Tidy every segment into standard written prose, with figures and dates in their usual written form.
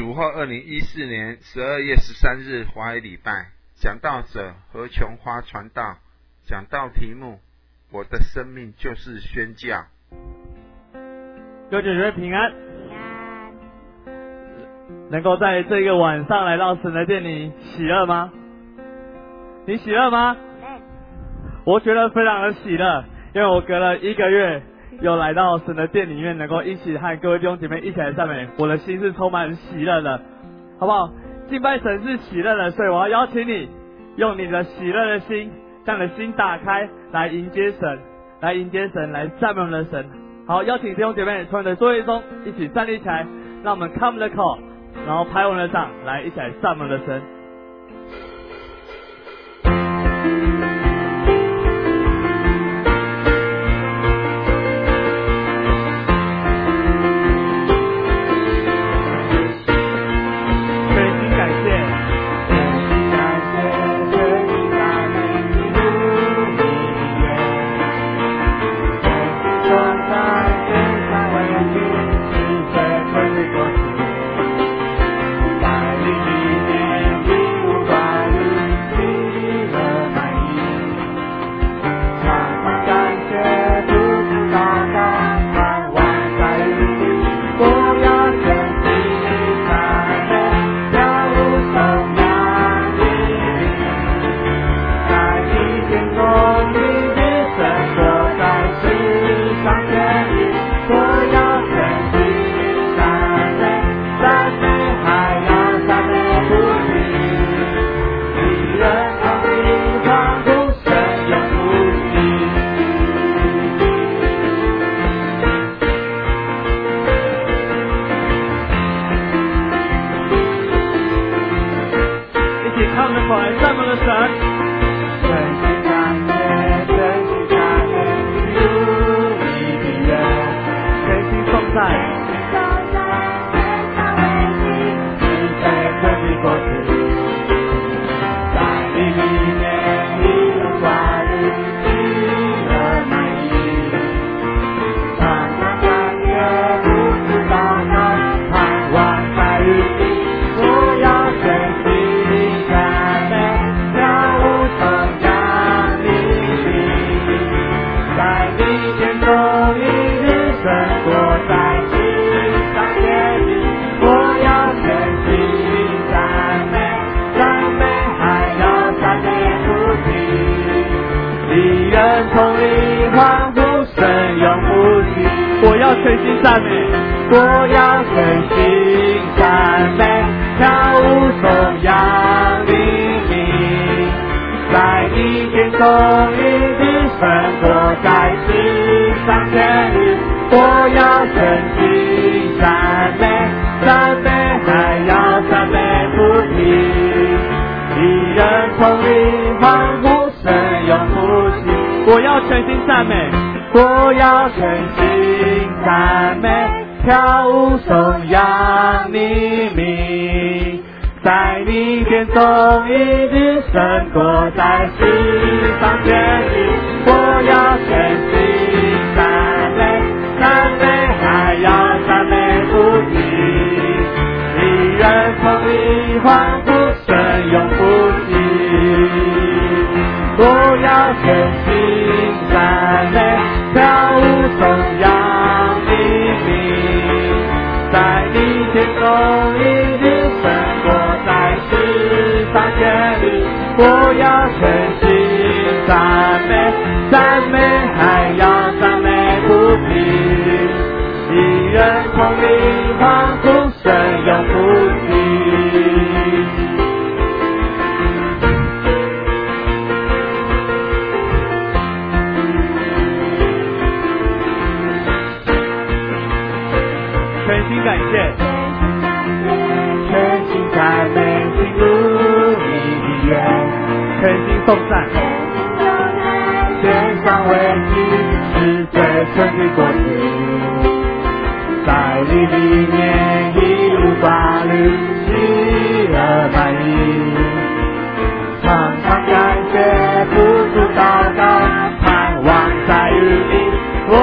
主后2014年12月13日华语礼拜，讲道者何琼花传道，讲道题目：我的生命就是宣教。 各位姐妹平安， 平安。 能够在这个晚上来到神的殿里，喜乐吗？你喜乐吗？我觉得非常的喜乐，因为我隔了1个月又来到神的殿里面，能够一起和各位弟兄姐妹一起来赞美，我的心是充满喜乐的，好不好？敬拜神是喜乐的，所以我要邀请你用你的喜乐的心，将你的心打开，来迎接神，来迎接神，来赞美我们的神。好，邀请弟兄姐妹从你的座位中一起站立起来，让我们开我们的口，然后拍我们的掌，来一起来赞美我们的神。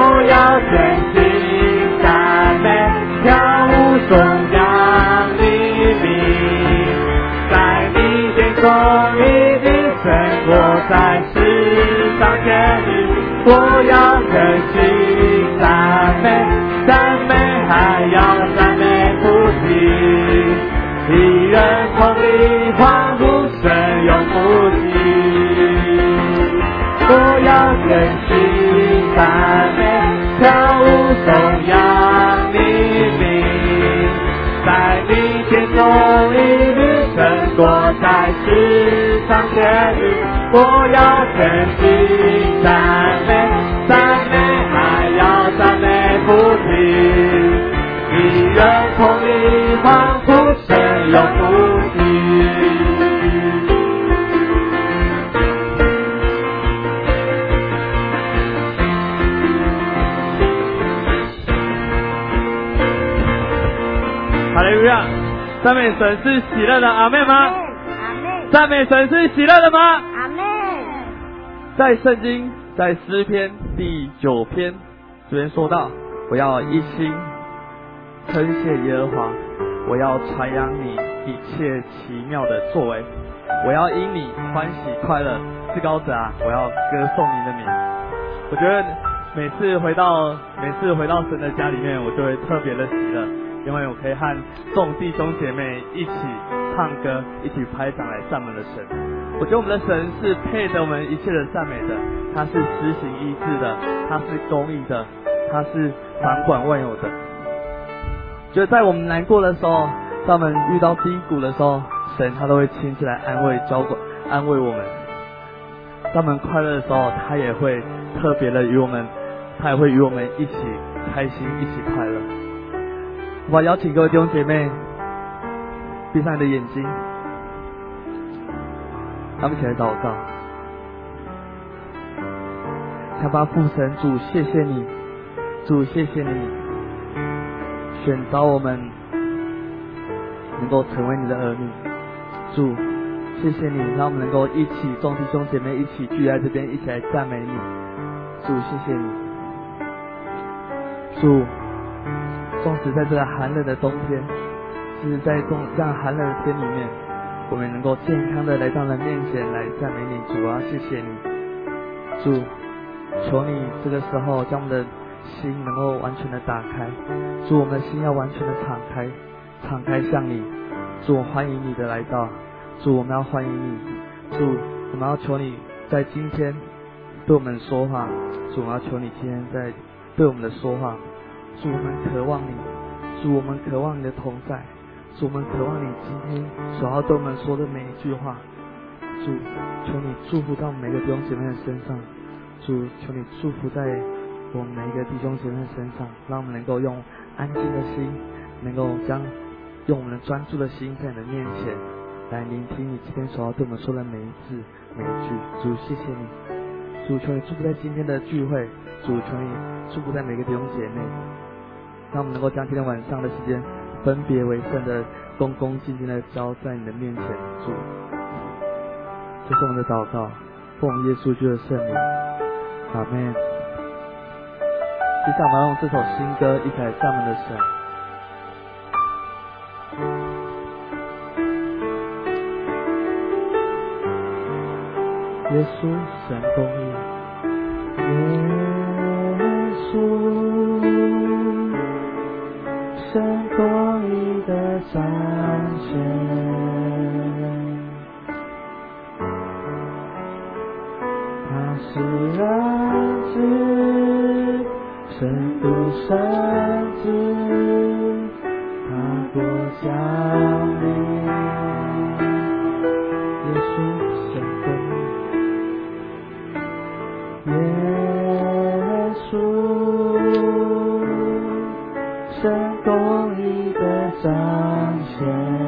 我要全心赞美，跳舞颂扬你在世上天日，我要更新赞美，赞美还要赞美不停，一人同力欢呼神永不息。我要更新赞美，跳舞颂扬你名，在你天中一律胜过在世上天日。我要更新赞美，赞美还要赞美不停，一人同力欢呼神永不息。哈利路亚！赞美神是喜乐的，阿们吗？ 阿们。 赞美神是喜乐的吗？ 阿们。 在圣经，在诗篇第9篇这边说到，我要一心称谢耶和华，我要传扬你一切奇妙的作为，我要因你欢喜快乐。至高者啊，我要歌颂你的名。我觉得每次回到神的家里面，我就会特别的喜乐，因为我可以和众弟兄姐妹一起唱歌，一起拍掌来赞美的神。我觉得我们的神是配得我们一切的赞美的，他是施行医治的，他是公义的，他是掌管万有的。觉得在我们难过的时候，在我们遇到低谷的时候，神他都会亲自来安慰安慰我们。在我们快乐的时候，他也会特别的与我们一起开心，一起快乐。我邀请各位弟兄姐妹闭上你的眼睛，咱们一起来祷告。他把父神主，谢谢你，主谢谢你选召我们能够成为你的儿女，主谢谢你让我们能够一起众弟兄姐妹一起聚在这边，一起来赞美你，主谢谢你，主纵使在这个寒冷的冬天，其实在这样寒冷的天里面，我们能够健康的来到你的面前来赞美你，主啊谢谢你，主求你这个时候将我们的心能够完全的打开，主我们的心要完全的敞开向你，主我欢迎你的来到，主我们要欢迎你，主我们要求你在今天对我们说话，主我们要求你今天在对我们的说话，主我们渴望你，主我们渴望你的同在，主我们渴望你今天所要对我们说的每一句话，主求你祝福到每个弟兄姐妹的身上，主求你祝福在我们每一个弟兄姐妹的身上，让我们能够用安静的心，能够用我们的专注的心在你的面前来聆听你今天所要对我们说的每一字每一句，主谢谢你，主求你祝福在今天的聚会，主求你祝福在每个弟兄姐妹，让我们能够将今天晚上的时间分别为圣的恭恭敬敬的交在你的面前，主这是我们的祷告，奉耶稣基督的圣名，阿们。接下来我们用这首新歌一起来赞美的神。耶稣神公义，耶稣神公义的彰显，他是人子，神独生子，他国降临，耶稣神公义，耶稣神公义的彰显，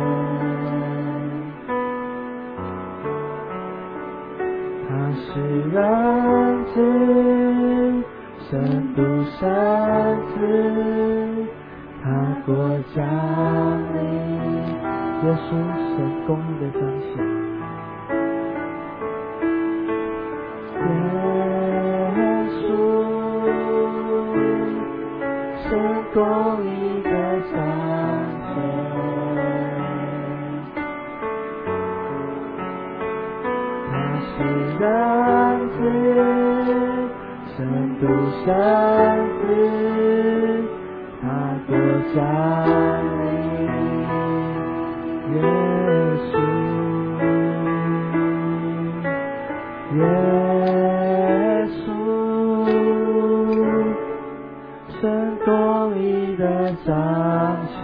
他是人子，神独生子，他国降临，耶稣神公义的彰显，耶稣神公义的彰显，他是人子，圣独生子，他国降临，耶稣，耶稣，神国里的彰显。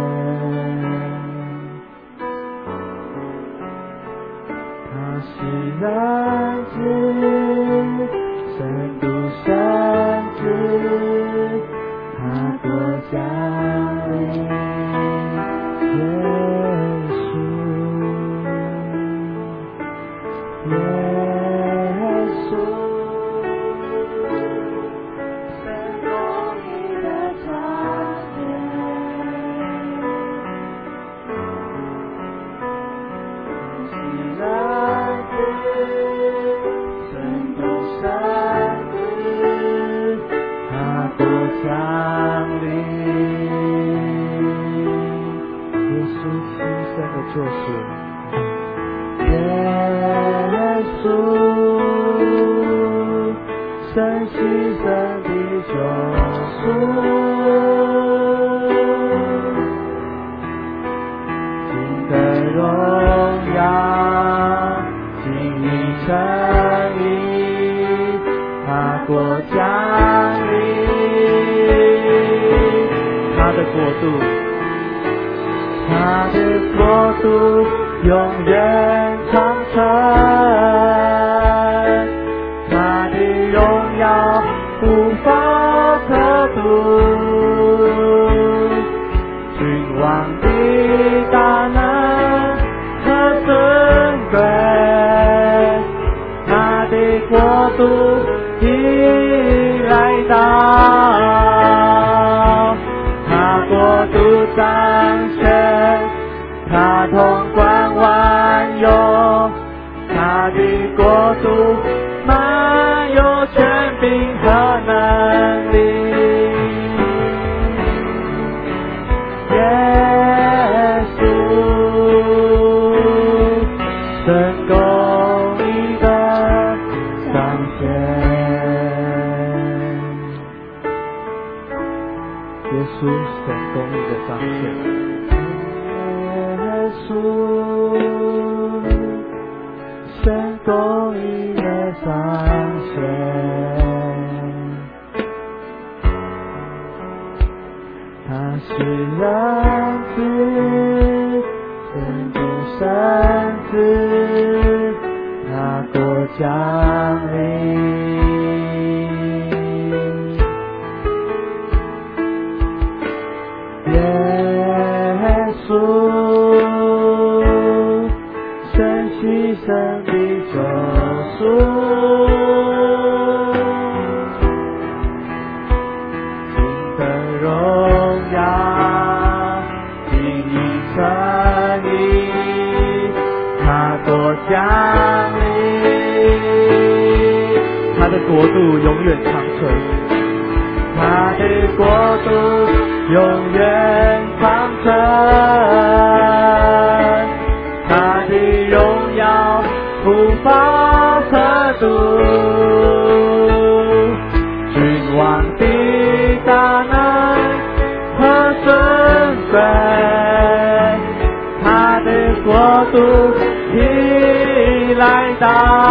是人子，圣独生子，他国降临，耶稣，耶稣，神国里的彰显。是人。降临，耶稣亲身的救赎，耶稣神牺牲的救赎，尽的荣耀，尽力称义，他国降临。他的国度永远长存，他的荣耀无法测度，君王的大能和尊贵，他的国度已来到。掌权，他统管万有，他的国度满有权柄和能力。耶稣，神公义的彰显。耶稣，神公义的彰显。耶稣，神公义的彰显。他是人子，神独生子，他国降临。耶稣，神牺牲的救赎，尽的荣耀，尽意称义，他国降临，他的国度永远长存，他的国度永远长存，他的荣耀无法测度，君王的大能和尊贵，他的国度已来到，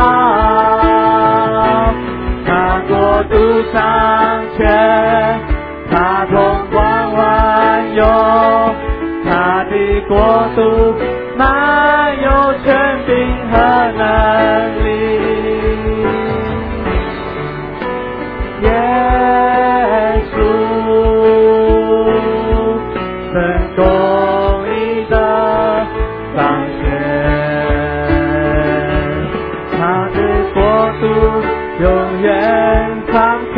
他国度掌权，他统管万有，他的国度满有权柄和能力。耶稣，神公义的彰显，他的国度永远长存，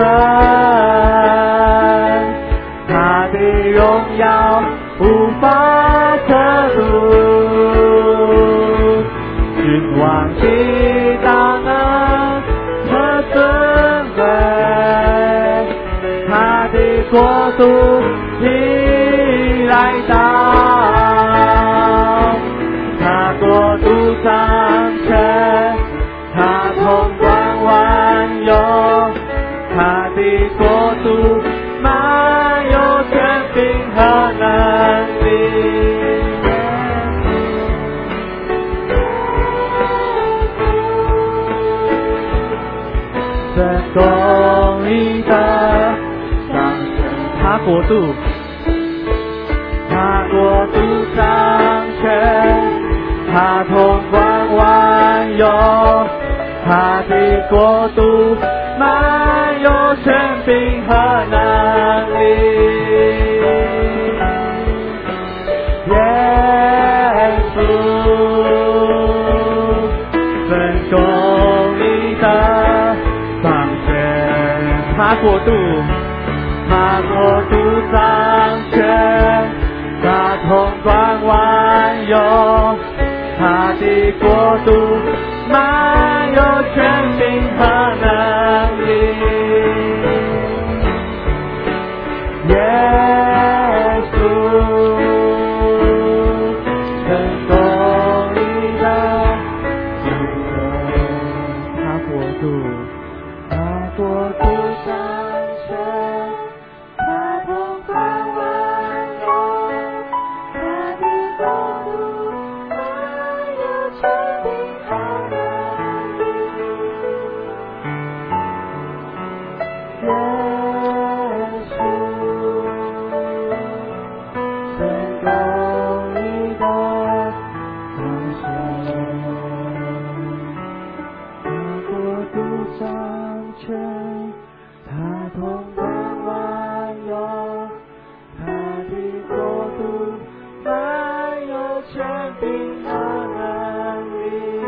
他的荣耀无法测度，君王的大能和尊贵，他的国度已来到，他国度掌权，他统度，他国度掌权，他统管万有，他的国度满有权柄和能力。耶稣分公义的掌权，他国度掌权，他统管万有，他的国度满有权柄和能力。耶稣成公义的掌权，他国度掌权，他统管万有，他的国度满有权柄和能力。耶稣成公义的掌权，他国度掌权，他统管万有，他的国度满有权柄和能力。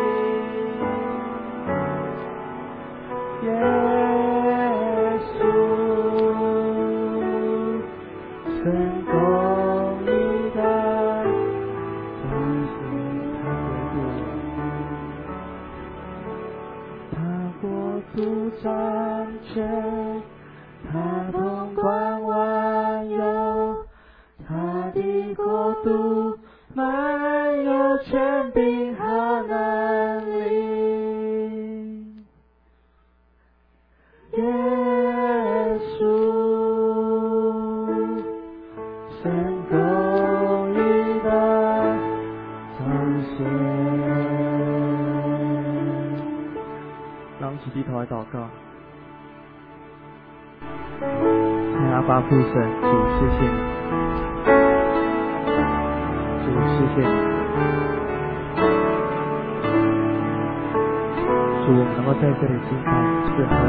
耶稣成公义的掌权，他国度掌权，他统管万有，他的国度满有权柄和能力。耶稣成公义的彰显。让我们一起低头来祷告。阿爸父神，主谢谢你，主谢谢你，主我们能够在这里敬拜是何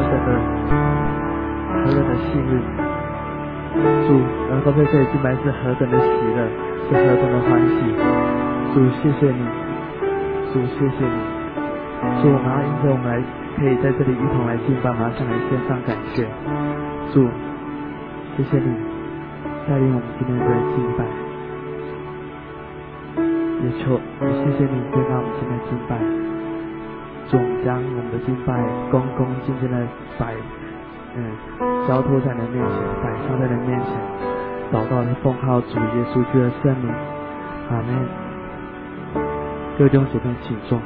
等的幸运，主能够在这里敬拜是何等的喜乐，是何等的欢喜，主谢谢你，主谢谢你，主我们要因着我们来可以在这里一同来敬拜，马上来献上感谢，主谢谢你带领我们今天的敬拜，也谢谢你接纳我们今天的敬拜，主将我们的敬拜恭恭敬敬的交托在你的面前，摆上在你的面前，祷告是奉靠主耶稣基督的圣名，阿们。各位弟兄姐妹请坐。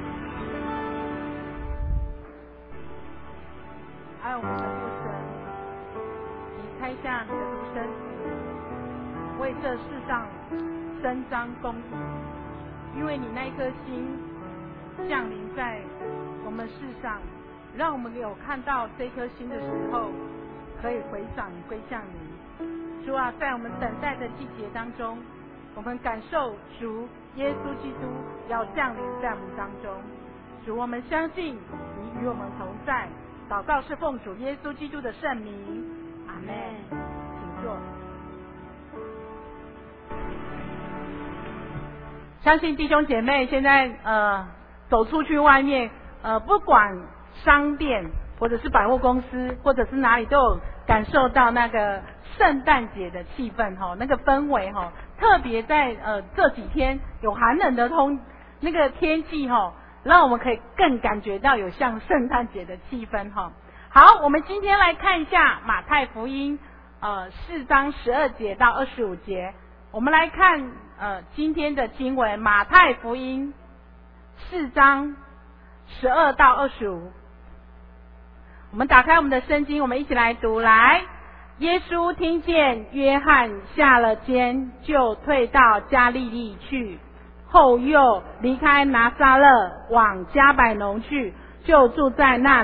爱我们的父神，你开下你的独生子，为这世上伸张公义，因为你那一颗心降临在我们世上，让我们有看到这颗心的时候，可以回赏归向你。主啊，在我们等待的季节当中，我们感受主耶稣基督要降临在我们当中。主，我们相信你与我们同在。祷告是奉主耶稣基督的圣名，阿们。请坐。相信弟兄姐妹现在走出去外面，不管商店或者是百货公司或者是哪里，都有感受到那个圣诞节的气氛那个氛围特别在这几天有寒冷的那个天气让我们可以更感觉到有像圣诞节的气氛好，我们今天来看一下马太福音4章12节到25节。我们来看今天的经文，马太福音4章12到25。我们打开我们的圣经，我们一起来读。来，耶稣听见约翰下了监，就退到加利利去，后又离开拿撒勒往加百农去，就住在那里。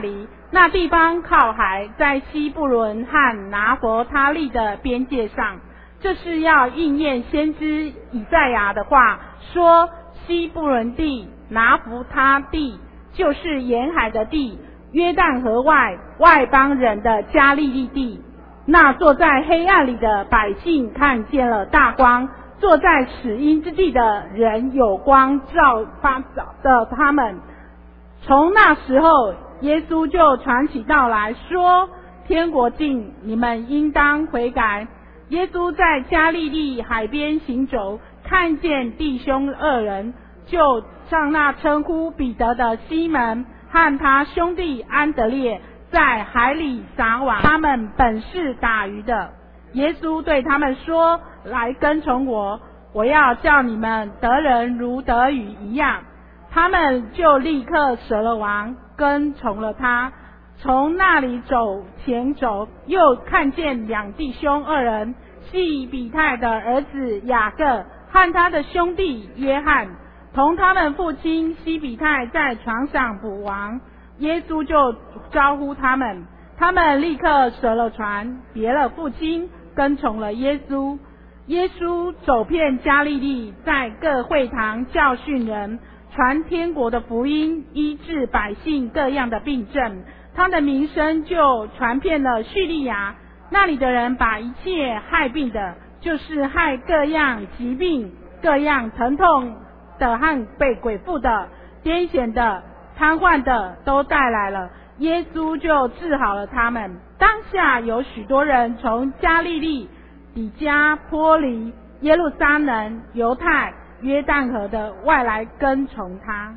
那地方靠海，在西布伦和拿弗他利的边界上。这是要应验先知以赛亚的话，说西布伦地、拿弗他地就是沿海的地，约旦河外邦人的加利利地。那坐在黑暗里的百姓看见了大光，坐在死荫之地的人有光照发的他们。从那时候，耶稣就传起道来说，天国近，你们应当悔改。耶稣在加利利海边行走，看见弟兄二人，就向那称呼彼得的西门和他兄弟安德烈在海里撒网，他们本是打鱼的。耶稣对他们说，来跟从我，我要叫你们得人如得鱼一样。他们就立刻舍了网，跟从了他。从那里前走，又看见两弟兄二人，西比泰的儿子雅各和他的兄弟约翰，同他们父亲西比泰在床上捕网。耶稣就招呼他们，他们立刻舍了船，别了父亲，跟从了耶稣。耶稣走遍加利利，在各会堂教训人，传天国的福音，医治百姓各样的病症。他的名声就传遍了叙利亚，那里的人把一切害病的，就是害各样疾病、各样疼痛的和被鬼附的、癫痫的、瘫痪的都带来了，耶稣就治好了他们。当下有许多人从加利利、底加波利、耶路撒冷、犹太、约旦河的外来跟从他。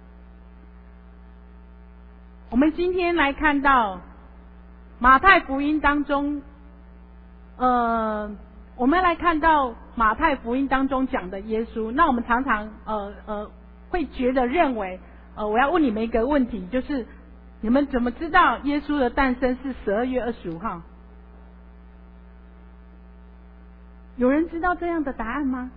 我们今天来看到马太福音当中，我们来看到马太福音当中讲的耶稣。那我们常常会觉得认为，我要问你们一个问题，就是你们怎么知道耶稣的诞生是12月25号？有人知道这样的答案吗？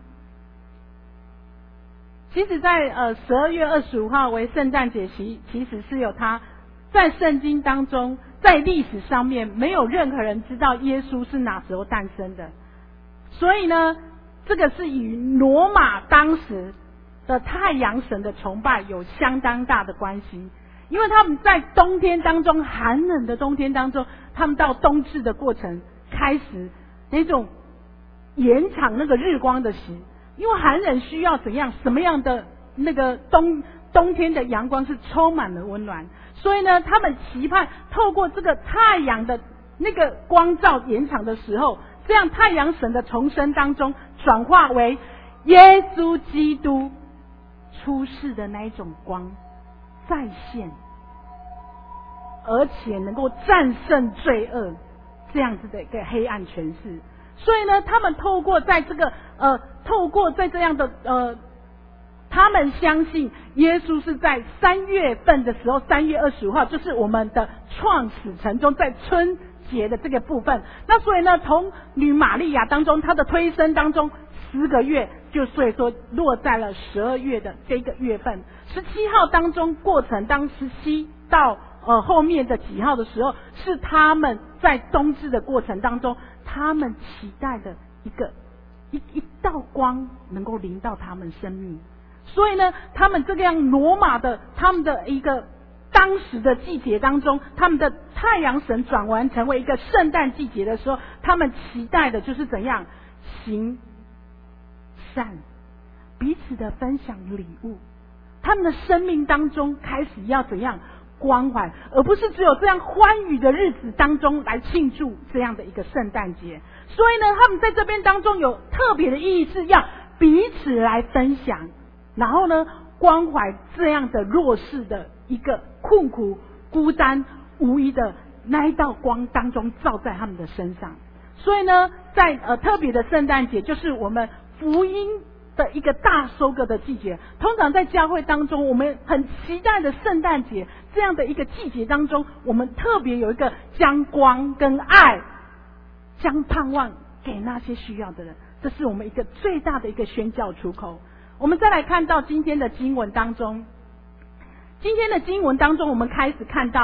其实在12月25号为圣诞节，其实是有它在圣经当中，在历史上面没有任何人知道耶稣是哪时候诞生的。所以呢，这个是与罗马当时的太阳神的崇拜有相当大的关系。因为他们在冬天当中，寒冷的冬天当中，他们到冬至的过程开始那种延长那个日光的时，因为寒冷需要怎样什么样的那个冬天的阳光是充满了温暖，所以呢，他们期盼透过这个太阳的那个光照延长的时候，这样太阳神的重生当中转化为耶稣基督出世的那一种光再现，而且能够战胜罪恶这样子的一个黑暗权势。所以呢，他们透过在这样的他们相信耶稣是在3月份的时候，3月25号，就是我们的创始成中，在春节的这个部分。那所以呢，从女玛利亚当中，她的推生当中10个月，就所以说落在了12月的这个月份。17号当中过程，当17到后面的几号的时候，是他们在冬至的过程当中，他们期待的一道光能够临到他们生命。所以呢，他们这个样罗马的他们的一个当时的季节当中，他们的太阳神转完成为一个圣诞季节的时候，他们期待的就是怎样行善，彼此的分享礼物，他们的生命当中开始要怎样关怀，而不是只有这样欢愉的日子当中来庆祝这样的一个圣诞节。所以呢，他们在这边当中有特别的意义，是要彼此来分享，然后呢，关怀这样的弱势的一个困苦、孤单、无依的那一道光当中照在他们的身上。所以呢，在特别的圣诞节，就是我们福音的一个大收割的季节。通常在教会当中，我们很期待的圣诞节这样的一个季节当中，我们特别有一个将光跟爱、将盼望给那些需要的人，这是我们一个最大的一个宣教出口。我们再来看到今天的经文当中，我们开始看到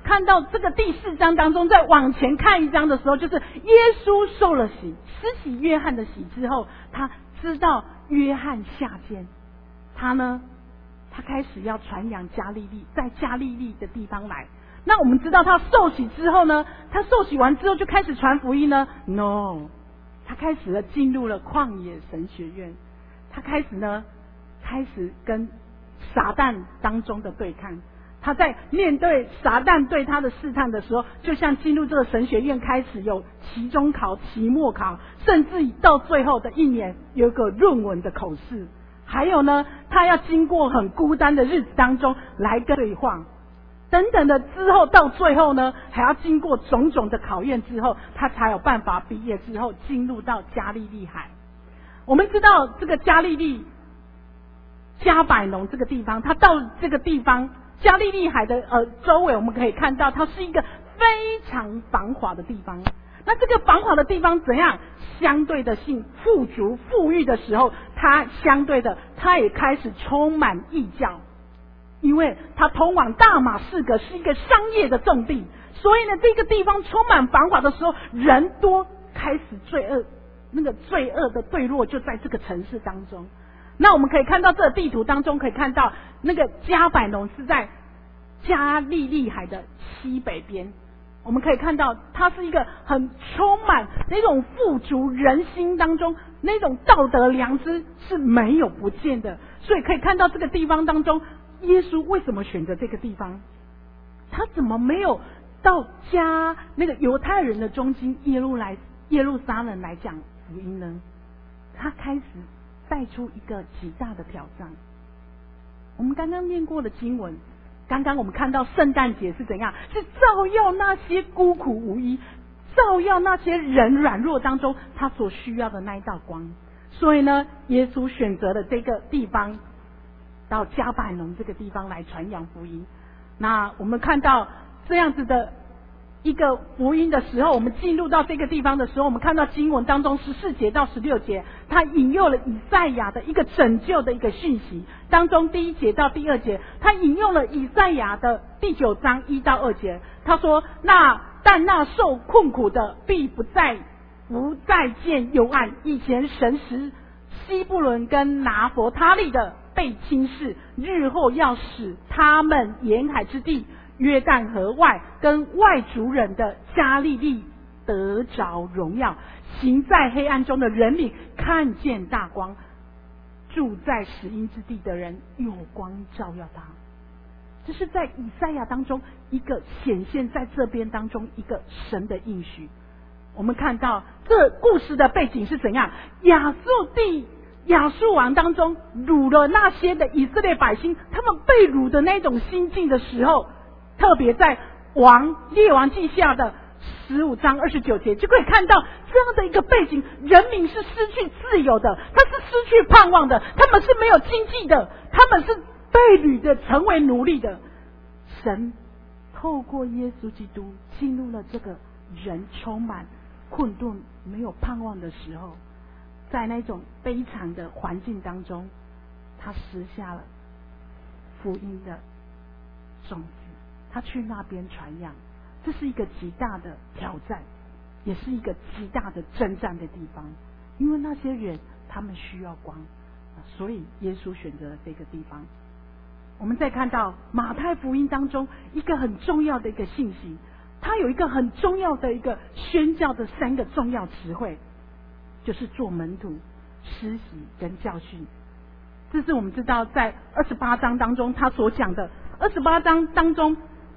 看到这个第4章当中，再往前看一章的时候，就是耶稣受了洗，施洗约翰的洗之后，他知道约翰下监，他开始要传扬加利利，在加利利的地方来。那我们知道他受洗之后呢，他受洗完之后就开始传福音呢 ？No， 他开始了进入了旷野神学院，他开始跟撒旦当中的对抗。他在面对撒旦对他的试探的时候，就像进入这个神学院，开始有期中考、期末考，甚至到最后的1年有个论文的口试。还有呢，他要经过很孤单的日子当中来跟对话，等等的之后，到最后呢，还要经过种种的考验之后，他才有办法毕业之后进入到加利利海。我们知道这个加利利加百农这个地方，他到这个地方加利利海的周围，我们可以看到它是一个非常繁华的地方。那这个繁华的地方怎样？相对的性富足富裕的时候，它相对的它也开始充满异教，因为它通往大马士革是一个商业的重地，所以呢，这个地方充满繁华的时候，人多，开始罪恶，那个罪恶的坠落就在这个城市当中。那我们可以看到这个地图当中可以看到，那个加百农是在加利利海的西北边。我们可以看到它是一个很充满那种富足人心当中那种道德良知是没有不见的。所以可以看到这个地方当中，耶稣为什么选择这个地方？他怎么没有到那个犹太人的中心耶路撒冷来讲福音呢？他开始带出一个极大的挑战。我们刚刚念过的经文，刚刚我们看到圣诞节是怎样，是照耀那些孤苦无依，照耀那些人软弱当中他所需要的那一道光。所以呢，耶稣选择了这个地方，到加百农这个地方来传扬福音。那我们看到这样子的一个福音的时候，我们进入到这个地方的时候，我们看到经文当中14节到16节，他引用了以赛亚的一个拯救的一个讯息，当中第1节到第2节，他引用了以赛亚的第9章1到2节，他说但那受困苦的必不再见幽暗，以前神使西布伦跟拿弗他利的被轻视，日后要使他们沿海之地约旦河外跟外族人的加利利得着荣耀，行在黑暗中的人民看见大光，住在死荫之地的人有光照耀他。这是在以赛亚当中一个显现在这边当中一个神的应许。我们看到这故事的背景是怎样，亚述王当中掳了那些的以色列百姓，他们被掳的那种心境的时候，特别在列王记下的15章29节就可以看到这样的一个背景，人民是失去自由的，他是失去盼望的，他们是没有经济的，他们是被掳的，成为奴隶的。神透过耶稣基督进入了这个人充满困顿没有盼望的时候，在那种悲惨的环境当中，他施下了福音的种子，他去那边传扬。这是一个极大的挑战，也是一个极大的征战的地方，因为那些人他们需要光，所以耶稣选择了这个地方。我们再看到马太福音当中一个很重要的一个信息，它有一个很重要的一个宣教的3个重要词汇，就是做门徒、施洗跟教训。这是我们知道在28章当中他所讲的，28章当中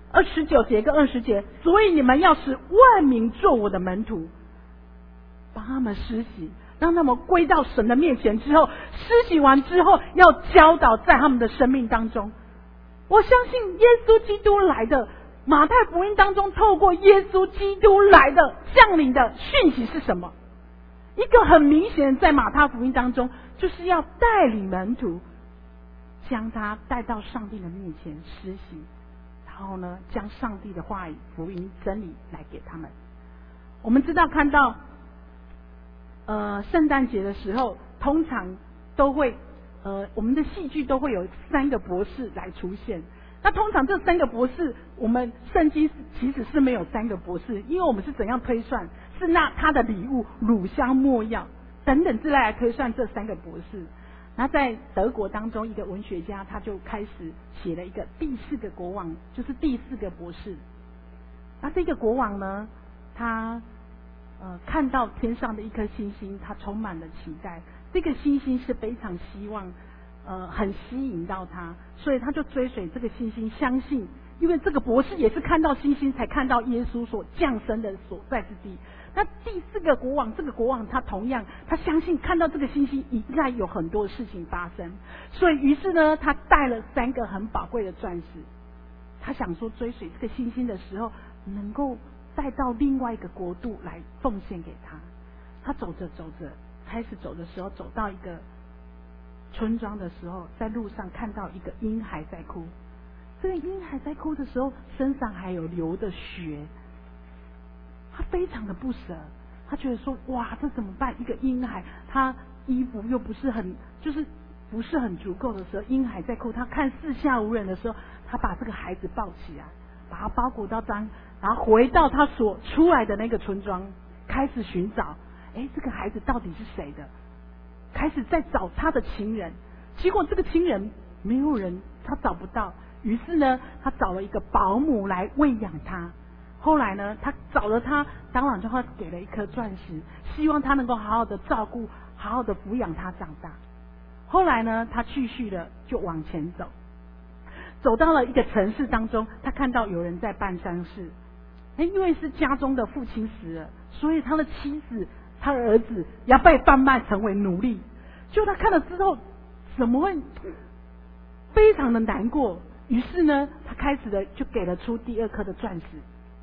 29节跟20节，所以你们要使万民做我的门徒，帮他们施洗，让他们归到神的面前之后，施洗完之后要教导在他们的生命当中。我相信耶稣基督来的马太福音当中，透过耶稣基督来的降临的讯息是什么？一个很明显在马太福音当中，就是要带领门徒将他带到上帝的面前施洗，然后呢将上帝的话语、福音、真理来给他们。我们知道看到圣诞节的时候，通常都会我们的戏剧都会有3个博士来出现。 那通常这3个博士，我们圣经其实是没有3个博士，因为我们是怎样推算？是拿他的礼物、乳香、没药等等之类来推算这3个博士。那在德国当中，一个文学家他就开始写了一个第4个国王，就是第4个博士。那这个国王呢，他看到天上的一颗星星，他充满了期待。这个星星是非常希望，很吸引到他，所以他就追随这个星星，相信，因为这个博士也是看到星星才看到耶稣所降生的所在之地。那第4个国王，这个国王他同样他相信看到这个星星应该有很多事情发生，所以于是呢，他带了3个很宝贵的钻石，他想说追随这个星星的时候，能够带到另外一个国度来奉献给他。他走着走着，开始走的时候，走到一个村庄的时候，在路上看到一个婴孩在哭。这个婴孩在哭的时候，身上还有流的血，他非常的不舍。他觉得说，哇，这怎么办？一个婴孩，他衣服又不是很，就是不是很足够的时候，婴孩在哭，他看四下无人的时候，他把这个孩子抱起来，把他包裹到然后回到他所出来的那个村庄，开始寻找，这个孩子到底是谁的？开始在找他的情人，结果这个情人没有人，他找不到。于是呢，他找了一个保姆来喂养他。后来呢，他找了他，当然就他给了一颗钻石，希望他能够好好的照顾，好好的抚养他长大。后来呢，他继续的就往前走，走到了一个城市当中，他看到有人在办丧事。因为是家中的父亲死了，所以他的妻子、他的儿子要被贩卖成为奴隶。就他看了之后，怎么会非常的难过？于是呢，他开始的就给了出第2颗的钻石，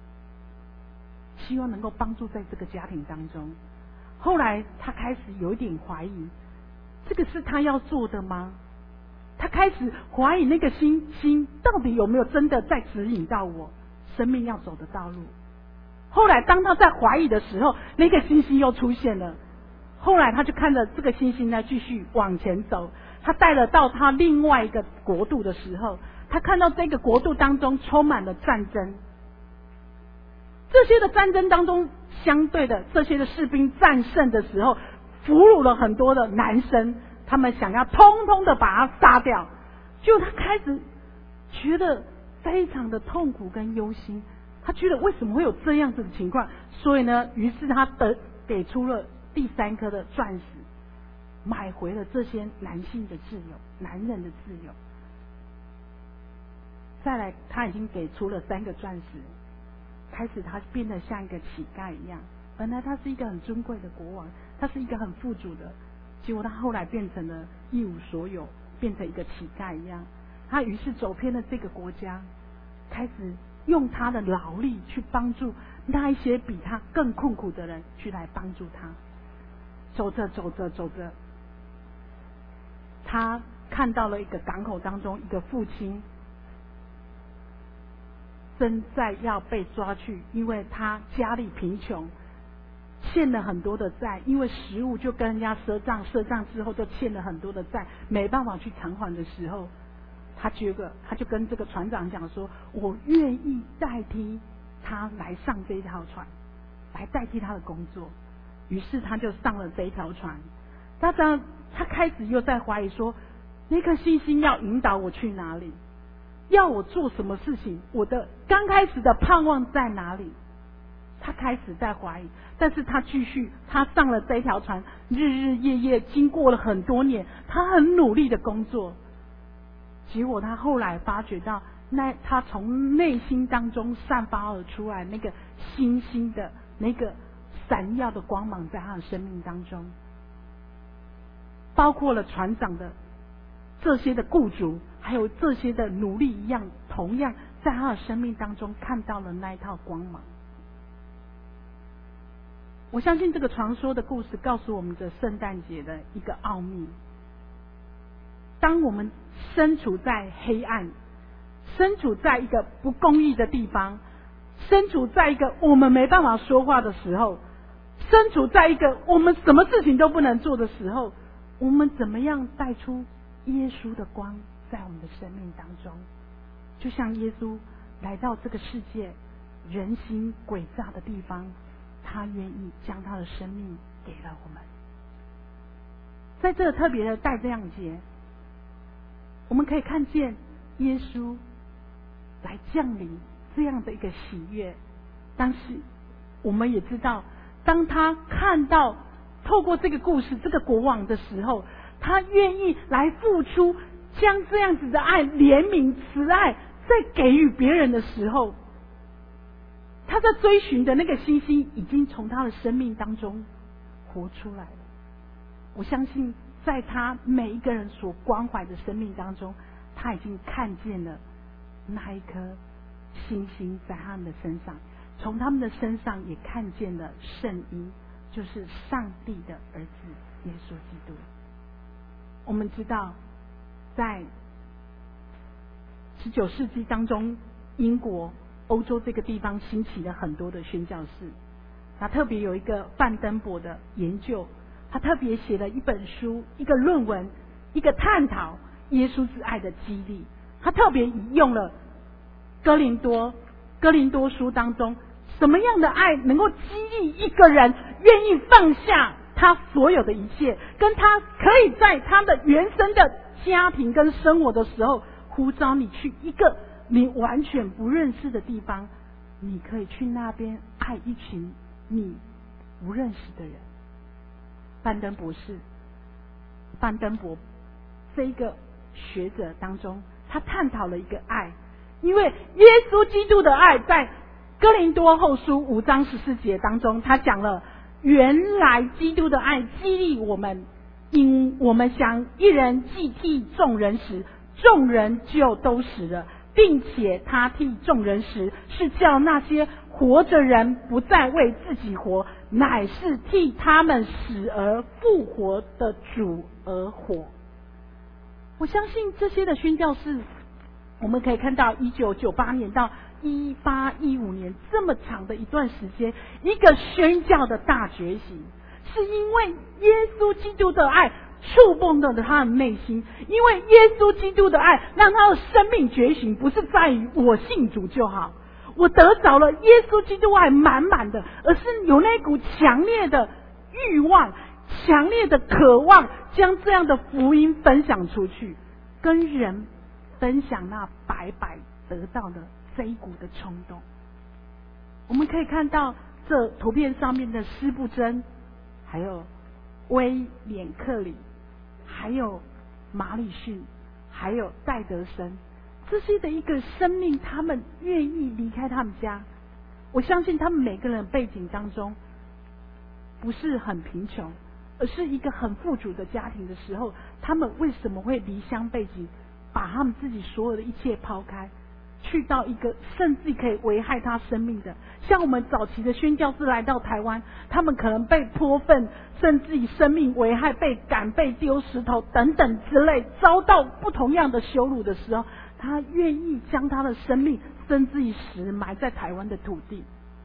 希望能够帮助在这个家庭当中。后来他开始有一点怀疑，这个是他要做的吗？他开始怀疑那个星星到底有没有真的在指引到我生命要走的道路。后来当他在怀疑的时候，那个星星又出现了。后来他就看着这个星星呢继续往前走，他带了到他另外一个国度的时候，他看到这个国度当中充满了战争。这些的战争当中，相对的这些的士兵战胜的时候，俘虏了很多的男生，他们想要通通的把他杀掉。就他开始觉得非常的痛苦跟忧心，他觉得为什么会有这样子的情况？所以呢，于是他给出了第3颗的钻石，买回了这些男性的自由，男人的自由。再来，他已经给出了3个钻石，开始他变得像一个乞丐一样。本来他是一个很尊贵的国王，他是一个很富足的，结果他后来变成了一无所有，变成一个乞丐一样。他于是走偏了这个国家，开始用他的劳力去帮助那一些比他更困苦的人，去来帮助他。走着走着走着，他看到了一个港口当中，一个父亲正在要被抓去，因为他家里贫穷，欠了很多的债，因为食物就跟人家赊账，赊账之后就欠了很多的债，没办法去偿还的时候，他就跟这个船长讲说，我愿意代替他来上这一条船，来代替他的工作。于是他就上了这一条船。他开始又在怀疑说，那颗星星要引导我去哪里，要我做什么事情，我的刚开始的盼望在哪里？他开始在怀疑，但是他继续，他上了这一条船，日日夜夜，经过了很多年，他很努力的工作。结果他后来发觉到，他从内心当中散发而出来那个星星的那个闪耀的光芒，在他的生命当中，包括了船长的这些的雇主，还有这些的努力一样，同样在他的生命当中看到了那一套光芒。我相信这个传说的故事告诉我们的圣诞节的一个奥秘。当我们身处在黑暗，身处在一个不公义的地方，身处在一个我们没办法说话的时候，身处在一个我们什么事情都不能做的时候，我们怎么样带出耶稣的光在我们的生命当中？ 就像耶稣来到这个世界人心诡诈的地方，他愿意将他的生命给了我们。在这特别的代这样节，我们可以看见耶稣来降临这样的一个喜悦。但是我们也知道，当他看到透过这个故事这个国王的时候，他愿意来付出，将这样子的爱、怜悯、慈爱再给予别人的时候，他在追寻的那个星星已经从他的生命当中活出来了。我相信在他每一个人所关怀的生命当中，他已经看见了那一颗星星在他们的身上，从他们的身上也看见了圣婴，就是上帝的儿子耶稣基督。我们知道在19世纪当中，英国、欧洲这个地方兴起了很多的宣教士。那特别有一个范登伯的研究，他特别写了一本书、一个论文、一个探讨耶稣之爱的激励。他特别引用了哥林多书当中，什么样的爱能够激励一个人愿意放下他所有的一切，跟他可以在他的原生的家庭跟生活的时候，呼召你去一个你完全不认识的地方，你可以去那边爱一群你不认识的人。范登伯这一个学者当中，他探讨了一个爱，因为耶稣基督的爱在哥林多后书5章14节当中，他讲了原来基督的爱激励我们，因我们想一人既替众人死，众人就都死了，并且他替众人死，是叫那些活着人不再为自己活，乃是替他们死而复活的主而活。我相信这些的宣教士，我们可以看到1998年到1815年这么长的一段时间，一个宣教的大觉醒，是因为耶稣基督的爱触碰到了他的内心，因为耶稣基督的爱让他的生命觉醒，不是在于我信主就好，我得着了耶稣基督爱满满的，而是有那股强烈的欲望、强烈的渴望，将这样的福音分享出去，跟人分享那白白得到的这一股的冲动。我们可以看到这图片上面的施布珍，还有威廉克里，还有马里逊，还有戴德森，这些的一个生命，他们愿意离开他们家。我相信他们每个人的背景当中不是很贫穷，而是一个很富足的家庭的时候，他们为什么会离乡背井，把他们自己所有的一切抛开，去到一个甚至可以危害他生命的，像我们早期的宣教士来到台湾，他们可能被泼粪，甚至以生命危害，被赶、被丢石头等等之类，遭到不同样的羞辱的时候，他愿意将他的生命甚至以死埋在台湾的土地。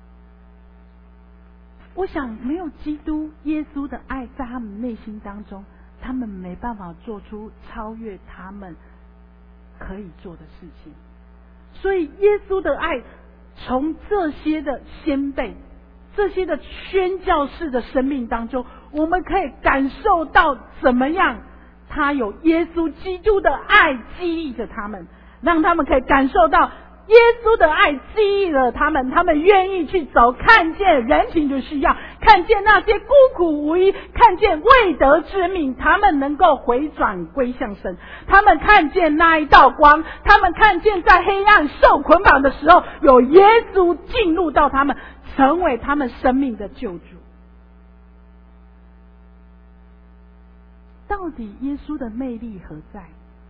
我想没有基督耶稣的爱在他们内心当中，他们没办法做出超越他们可以做的事情。所以耶稣的爱从这些的先辈、这些的宣教士的生命当中，我们可以感受到怎么样他有耶稣基督的爱激励着他们，让他们可以感受到耶稣的爱激励了他们，他们愿意去走，看见人群的需要，看见那些孤苦无依，看见未得之民，他们能够回转归向神，他们看见那一道光，他们看见在黑暗受捆绑的时候，有耶稣进入到他们，成为他们生命的救主。到底耶稣的魅力何在？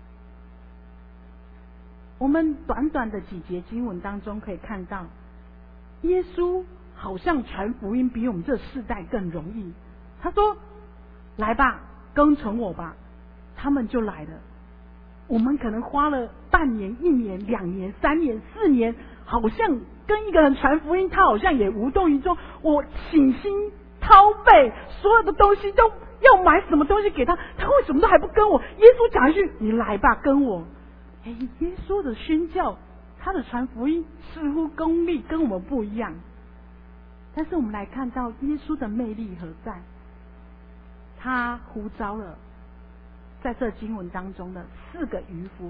我们短短的几节经文当中可以看到，耶稣好像传福音比我们这世代更容易。他说：“来吧，跟从我吧。”他们就来了。我们可能花了半年、1年、2年、3年、4年，好像跟一个人传福音，他好像也无动于衷。我倾心掏肺，所有的东西都要买什么东西给他，他为什么都还不跟我？耶稣讲一句：“你来吧，跟我。”耶稣的宣教他的传福音似乎功力跟我们不一样。但是我们来看到耶稣的魅力何在？他呼召了在这经文当中的4个渔夫，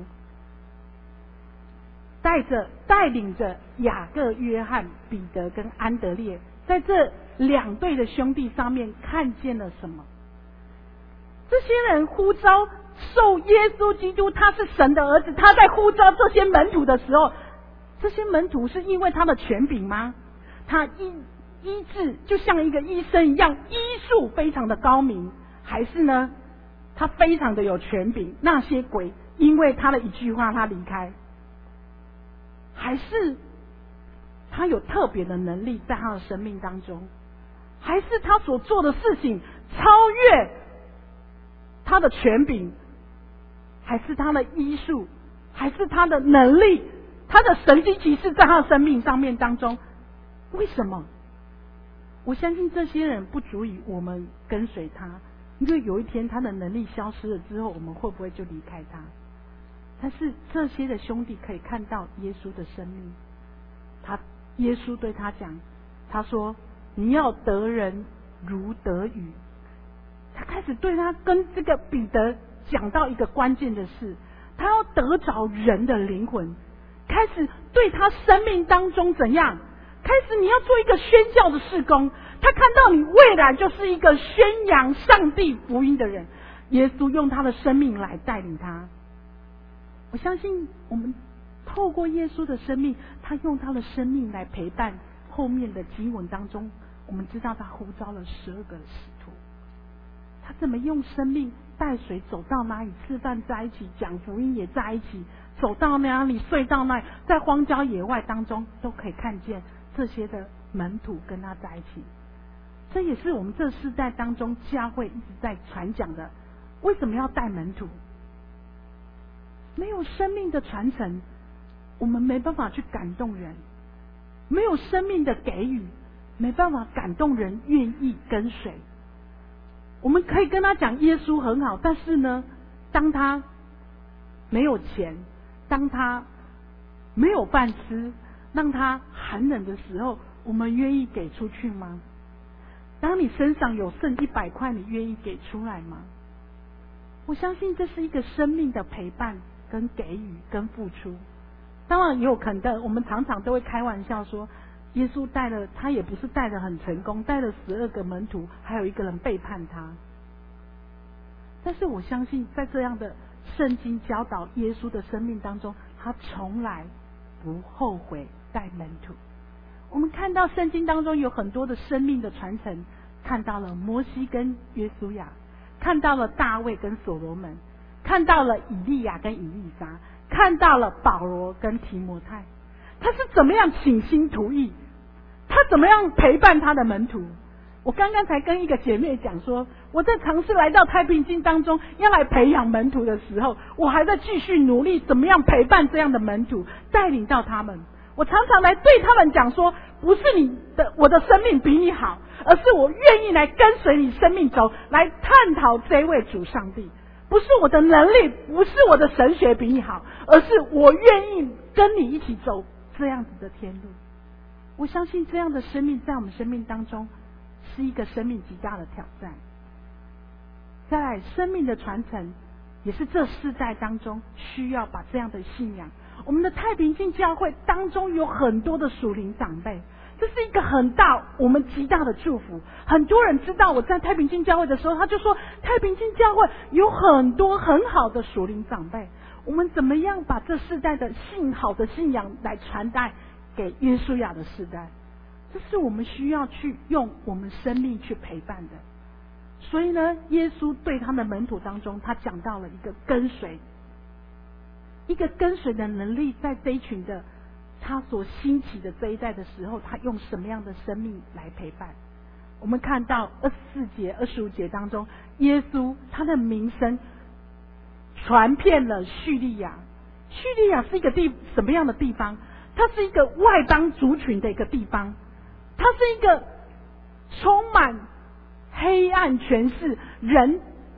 带领着雅各、约翰、彼得跟安德烈，在这2对的兄弟上面看见了什么？这些人呼召受耶稣基督他是神的儿子，他在呼召这些门徒的时候，这些门徒是因为他的权柄吗？他医治就像一个医生一样，医术非常的高明，还是呢他非常的有权柄，那些鬼因为他的一句话他离开？还是他有特别的能力在他的生命当中？还是他所做的事情超越他的权柄？还是他的医术？还是他的能力？他的神迹奇事在他的生命上面当中？为什么？我相信这些人不足以我们跟随他，因为有一天他的能力消失了之后，我们会不会就离开他？但是这些的兄弟可以看到耶稣的生命，耶稣对他讲，他说你要得人如得鱼。他开始对他跟这个彼得讲到一个关键的事，他要得着人的灵魂，开始对他生命当中怎样？开始你要做一个宣教的事工，他看到你未来就是一个宣扬上帝福音的人。耶稣用他的生命来带领他。我相信我们透过耶稣的生命，他用他的生命来陪伴后面的经文当中，我们知道他呼召了12个使徒，他怎么用生命带水走到哪里，吃饭在一起，讲福音也在一起，走到哪里睡到哪里，在荒郊野外当中都可以看见这些的门徒跟他在一起。这也是我们这世代当中教会一直在传讲的，为什么要带门徒？没有生命的传承，我们没办法去感动人；没有生命的给予，没办法感动人愿意跟随。我们可以跟他讲耶稣很好，但是呢，当他没有钱，当他没有饭吃，让他寒冷的时候，我们愿意给出去吗？当你身上有剩100块，你愿意给出来吗？我相信这是一个生命的陪伴跟给予跟付出。当然也有可能我们常常都会开玩笑说，耶稣带了他也不是带得很成功，带了12个门徒，还有1个人背叛他。但是我相信在这样的圣经教导耶稣的生命当中，他从来不后悔带门徒。我们看到圣经当中有很多的生命的传承，看到了摩西跟约书亚，看到了大卫跟所罗门，看到了以利亚跟以利沙，看到了保罗跟提摩太。他是怎么样倾心图意，他怎么样陪伴他的门徒。我刚刚才跟一个姐妹讲说，我在尝试来到太平经当中要来培养门徒的时候，我还在继续努力怎么样陪伴这样的门徒，带领到他们。我常常来对他们讲说，不是我的生命比你好，而是我愿意来跟随你生命走，来探讨这位主上帝。不是我的能力，不是我的神学比你好，而是我愿意跟你一起走这样子的天路。我相信这样的生命在我们生命当中是一个生命极大的挑战。再来，生命的传承也是这世代当中需要把这样的信仰。我们的太平经教会当中有很多的属灵长辈，这是一个很大我们极大的祝福。很多人知道我在太平经教会的时候，他就说太平经教会有很多很好的属灵长辈。我们怎么样把这世代的好的信仰来传达给约书亚的世代？这是我们需要去用我们生命去陪伴的。所以呢，耶稣对他的门徒当中，他讲到了一个跟随，一个跟随的能力，在这一群的他所兴起的这一代的时候，他用什么样的生命来陪伴？我们看到24节、25节当中，耶稣他的名声传遍了叙利亚。叙利亚是一个什么样的地方？它是一个外邦族群的一个地方，它是一个充满黑暗权势，人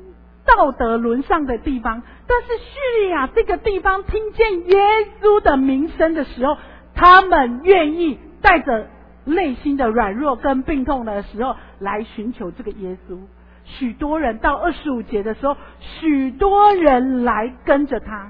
道德沦丧的地方。但是叙利亚这个地方听见耶稣的名声的时候，他们愿意带着内心的软弱跟病痛的时候来寻求这个耶稣。许多人到25节的时候，许多人来跟着他。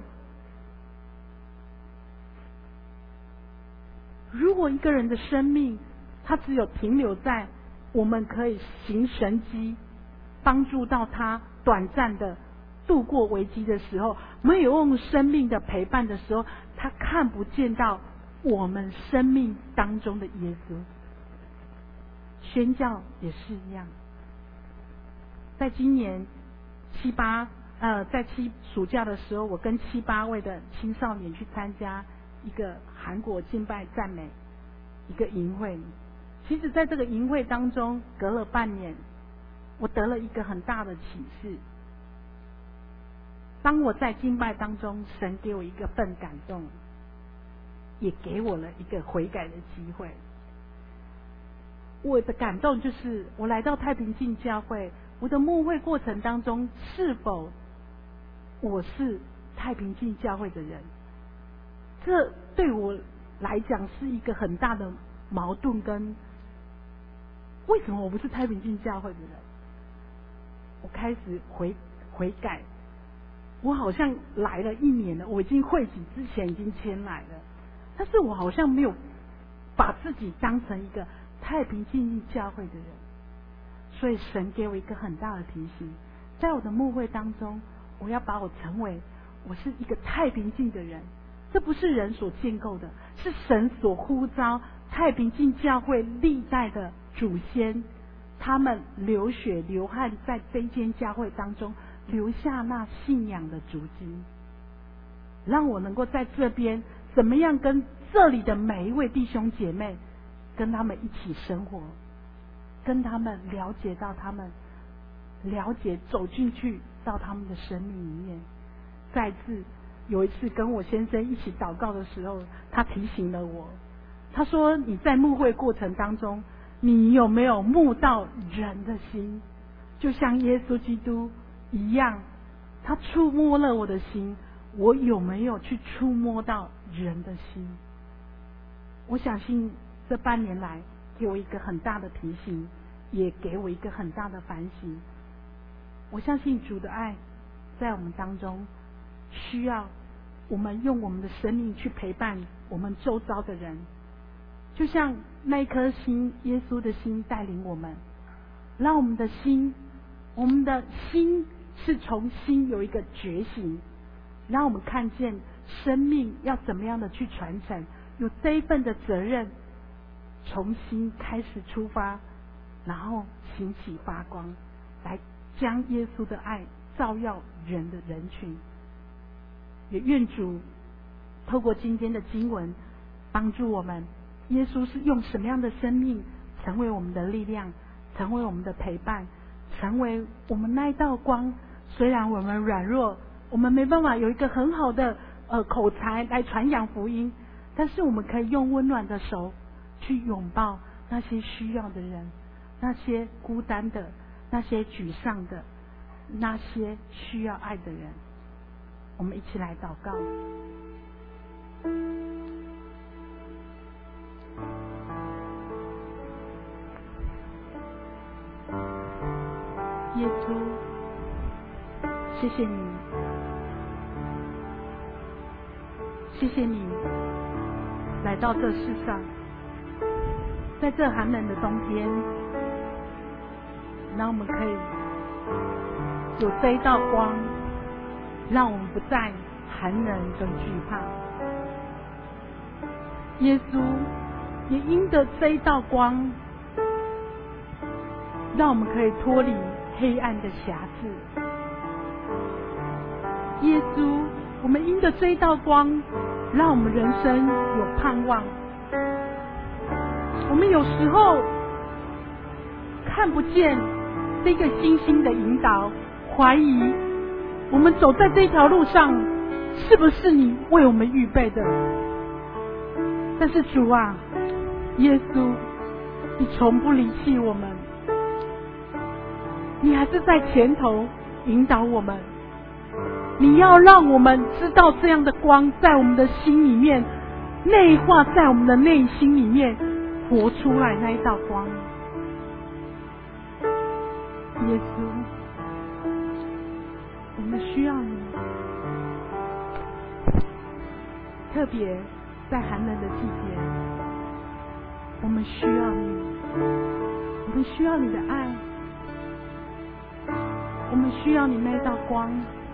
如果一个人的生命他只有停留在我们可以行神迹帮助到他短暂的度过危机的时候，没有用生命的陪伴的时候，他看不见到我们生命当中的耶稣。宣教也是一样，在今年在暑假的时候，我跟7、8位的青少年去参加一个韩国敬拜赞美一个营会。其实在这个营会当中，隔了半年，我得了一个很大的启示。当我在敬拜当中，神给我一个份感动，也给我了一个悔改的机会。我的感动就是，我来到太平静教会，我的牧会过程当中，是否我是太平静教会的人？这对我来讲是一个很大的矛盾，跟为什么我不是太平静教会的人？我开始悔改。我好像来了1年了，我已经会籍之前已经迁来了，但是我好像没有把自己当成一个太平静教会的人。所以神给我一个很大的提醒，在我的牧会当中，我要把我成为我是一个太平静的人。这不是人所建构的，是神所呼召太平静教会历代的祖先，他们流血流汗在这间教会当中留下那信仰的足迹，让我能够在这边怎么样跟这里的每一位弟兄姐妹跟他们一起生活，跟他们了解到他们了解走进去到他们的生命里面。再次有一次跟我先生一起祷告的时候，他提醒了我，他说你在牧会过程当中，你有没有牧到人的心，就像耶稣基督一样，他触摸了我的心，我有没有去触摸到人的心？我相信这半年来给我一个很大的提醒，也给我一个很大的反省。我相信主的爱在我们当中，需要我们用我们的生命去陪伴我们周遭的人，就像那一颗心，耶稣的心带领我们，让我们的心是从心有一个觉醒，让我们看见生命要怎么样的去传承，有这一份的责任，从心开始出发，然后兴起发光，来将耶稣的爱照耀人的人群。也愿主透过今天的经文帮助我们，耶稣是用什么样的生命成为我们的力量，成为我们的陪伴，成为我们那一道光。虽然我们软弱，我们没办法有一个很好的口才来传扬福音，但是我们可以用温暖的手去拥抱那些需要的人，那些孤单的，那些沮丧的，那些需要爱的人。我们一起来祷告。耶稣，谢谢你，谢谢你来到这世上，在这寒冷的冬天，让我们可以有这一道光，让我们不再寒冷跟惧怕。耶稣也因着这一道光，让我们可以脱离黑暗的辖制。耶稣，我们因着这一道光，让我们人生有盼望。我们有时候看不见这个星星的引导，怀疑我们走在这条路上是不是你为我们预备的。但是主啊，耶稣，你从不离弃我们，你还是在前头引导我们，你要让我们知道这样的光在我们的心里面内化，在我们的内心里面活出来那一道光。耶稣，我们需要你，特别在寒冷的季节，我们需要你，我们需要你的爱，我们需要你那道光，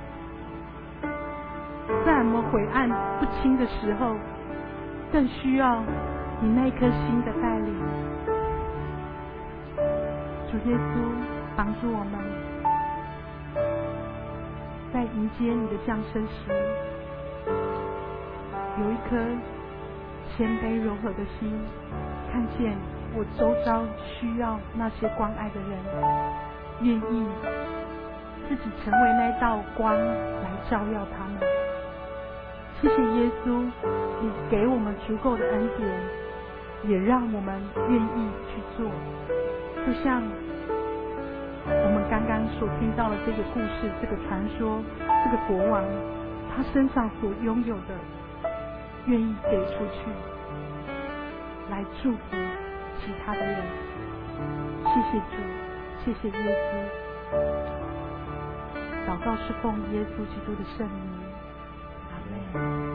在我们晦暗不清的时候，更需要你那颗心的带领。主耶稣，帮助我们，在迎接你的降生时，有一颗谦卑柔和的心，看见我周遭需要那些关爱的人，愿意自己成为那道光来照耀他们。谢谢耶稣，你给我们足够的恩典，也让我们愿意去做。就像我们刚刚所听到的这个故事，这个传说，这个国王他身上所拥有的，愿意给出去，来祝福其他的人。谢谢主，谢谢耶稣。祷告是奉耶稣基督的圣名，阿门。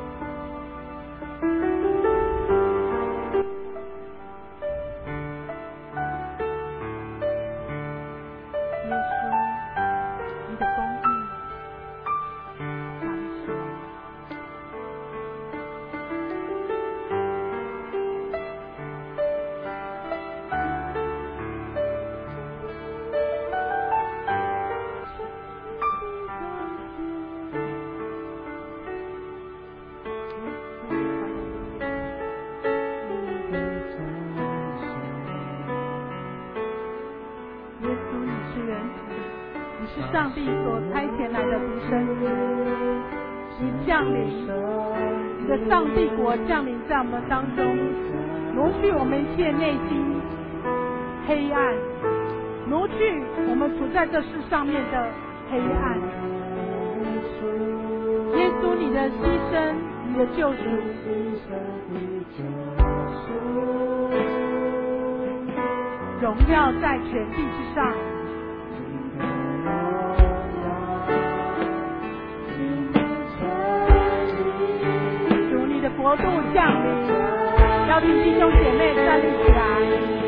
上帝所差遣来的独生子，你降临，你的上帝国降临在我们当中，挪去我们一切内心黑暗，挪去我们处在这世上面的黑暗。耶稣，你的牺牲，你的救赎，荣耀在全地之上。国度降临，邀请弟兄姐妹站立起来。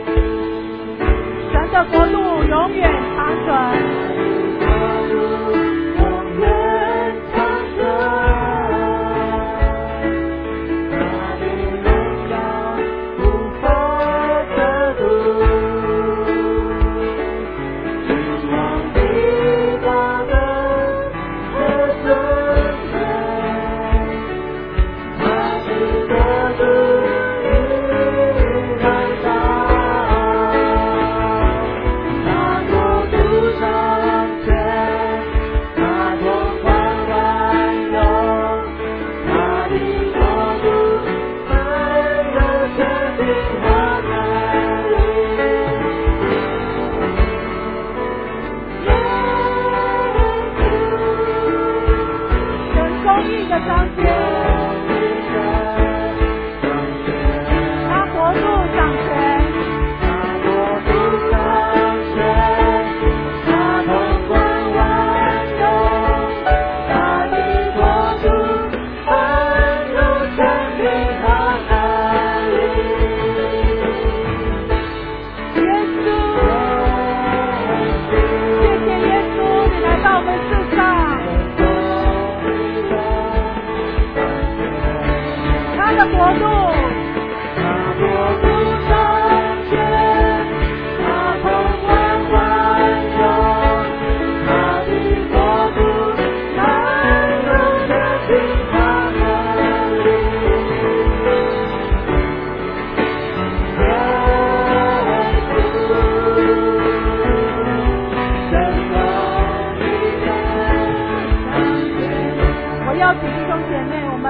神的国度永远长存。 上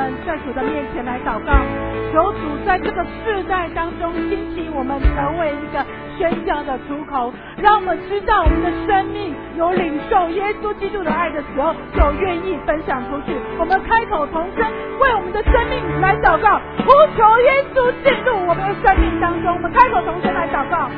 们在主的面前来祷告，求主在这个世代当中兴起我们成为一个宣教的出口，让我们知道我们的生命有领受耶稣基督的爱的时候，就愿意分享出去。我们开口同声为我们的生命来祷告，呼求耶稣进入我们的生命当中。我们开口同声来祷告。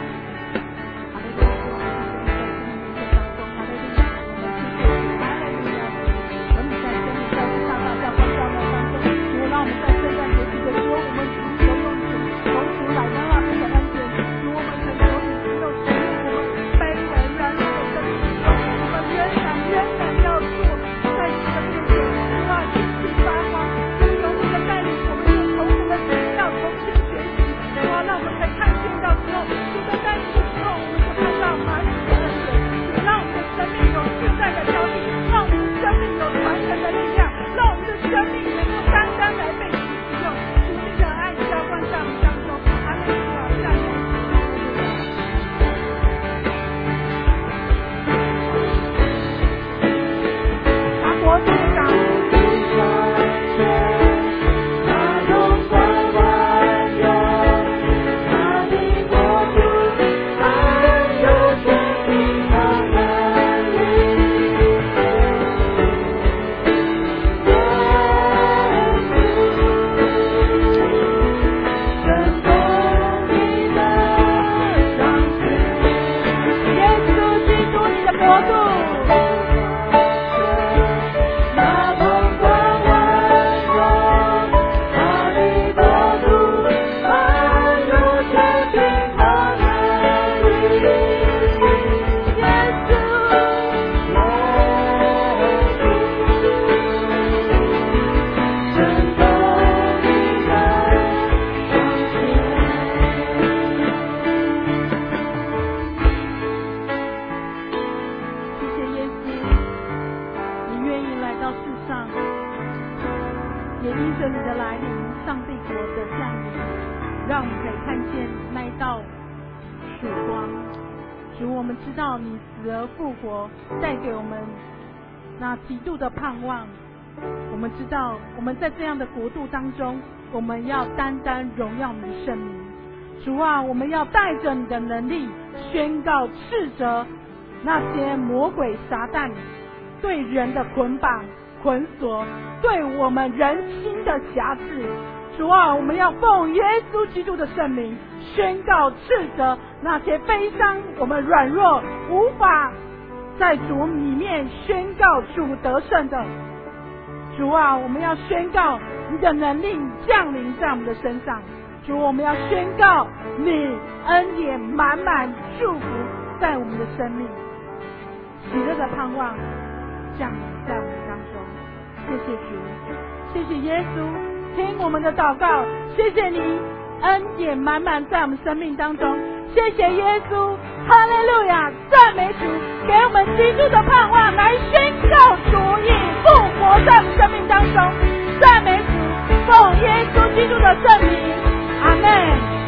在这样的国度当中，我们要单单荣耀你的圣名。主啊，我们要带着你的能力宣告斥责那些魔鬼撒旦对人的捆绑捆锁，对我们人心的辖制。主啊，我们要奉耶稣基督的圣名宣告斥责那些悲伤我们软弱无法在主里面宣告主得胜的。主啊，我们要宣告你的能力降临在我们的身上。主，我们要宣告你恩典满满祝福在我们的生命，喜乐的盼望降临在我们当中。谢谢主，谢谢耶稣，听我们的祷告，谢谢你恩典满满在我们生命当中。谢谢耶稣，哈利路亚，赞美主，给我们基督的盼望来宣告主已复活在我们生命当中。赞美主，奉耶稣基督的圣名，阿们。